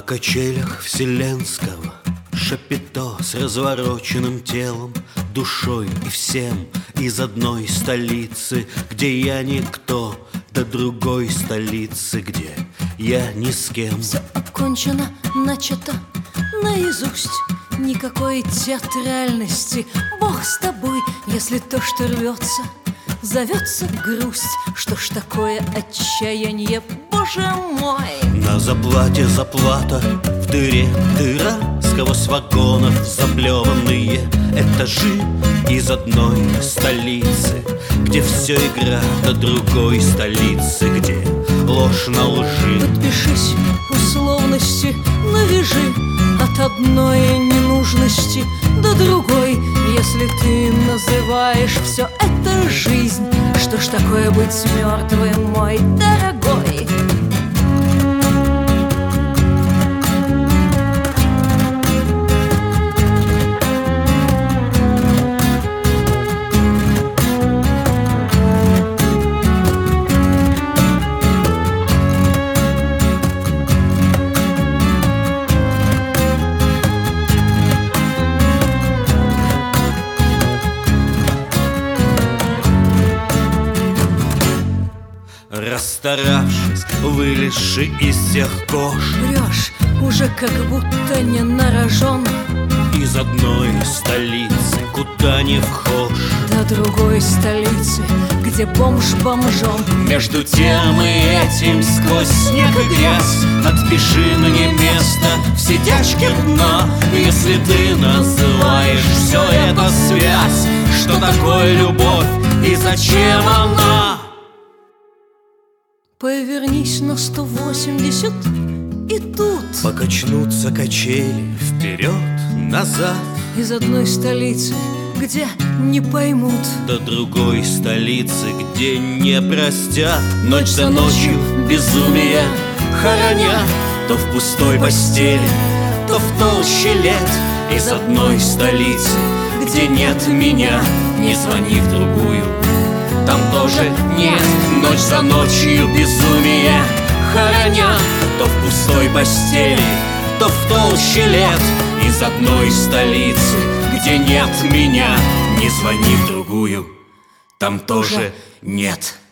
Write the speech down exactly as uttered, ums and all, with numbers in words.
качелях вселенского шапито с развороченным телом, душой и всем из одной столицы, где я никто, до другой столицы, где я ни с кем. Все окончено, начато наизусть, никакой театральности. Бог с тобой, если то, что рвется, зовется грусть. Что ж такое отчаяние, Боже мой? На заплате заплата, в дыре дыра, сквозь вагонов заплеванные этажи из одной столицы, где все игра, до другой столицы, где ложь на лжи. Подпишись, условности навяжи от одной ненужности до другой. Если ты называешь все это жизнь, что ж такое быть мертвым, мой дорогой? Расстаравшись, вылезши из всех кож, Врешь, уже как будто не нарожен, из одной столицы, куда не вхож, до другой столицы, где бомж бомжом. между тем и этим, сквозь снег и грязь, отпиши мне место в сидячке дна. Если ты называешь все это связь, что такое любовь и зачем она? Повернись на сто восемьдесят и тут Покачнутся качели вперед-назад, из одной столицы, где не поймут, до другой столицы, где не простят. Ночь за ночью безумие хороня, то в пустой постели, то в толще лет. Из одной столицы, где нет меня, не звони в другую, там тоже нет. Ночь за ночью безумие хороня, то в пустой постели, то в толще лет. Из одной столицы, где нет меня, не звони в другую, там тоже нет.